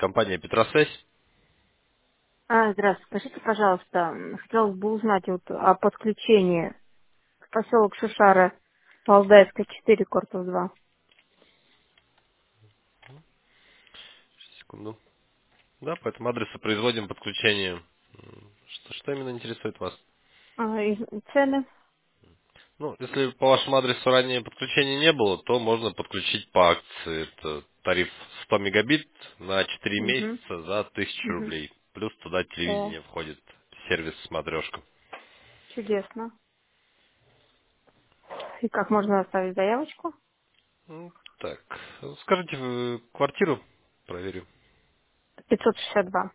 компания Петросвязь. Здравствуйте. Скажите, пожалуйста, хотелось бы узнать вот о подключении в поселок Шушара, Валдайская, 4, корпус 2. Секунду. Да, по этому адресу производим подключение. Что именно интересует вас? И цены? Ну, если по вашему адресу ранее подключения не было, то можно подключить по акции. Это тариф 100 мегабит на 4 Угу, месяца за 1000 угу. рублей. Плюс туда О, телевидение входит, сервис смотрешка. чудесно. И как можно оставить заявочку? Так, скажите квартиру, проверю. 562.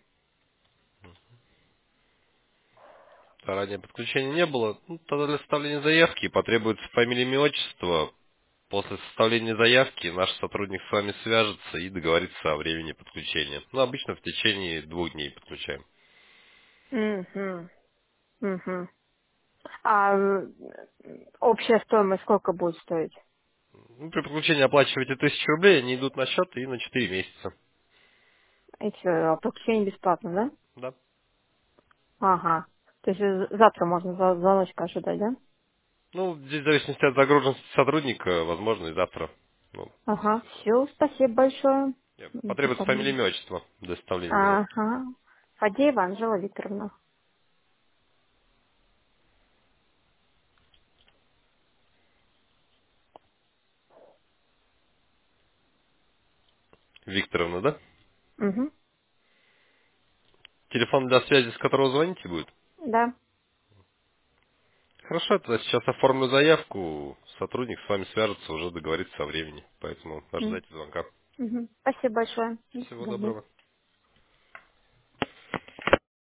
Ранее подключения не было. Ну, тогда для составления заявки потребуется фамилия, имя, отчество. После составления заявки наш сотрудник с вами свяжется и договорится о времени подключения. Ну, обычно в течение 2 дней подключаем. Угу, угу. А общая стоимость сколько будет стоить? Ну, при подключении оплачиваете 1000 рублей, они идут на счет и на 4 месяца. И все, а подключение бесплатно, да? Да. Ага. То есть завтра можно звоночка ожидать, да? Ну, здесь в зависимости от загруженности сотрудника, возможно, и завтра. Ну, Ага. Все, спасибо большое. потребуется фамилия, Информация. имя, отчество для составления заявки. Ага. Фадеева Анжела Викторовна. Викторовна, да? Угу. Телефон для связи, с которого звоните, будет? Да. Хорошо, я тогда сейчас оформлю заявку, сотрудник с вами свяжется, уже договорится о времени, поэтому ожидайте звонка. Угу. Спасибо большое. До Всего свидания. доброго.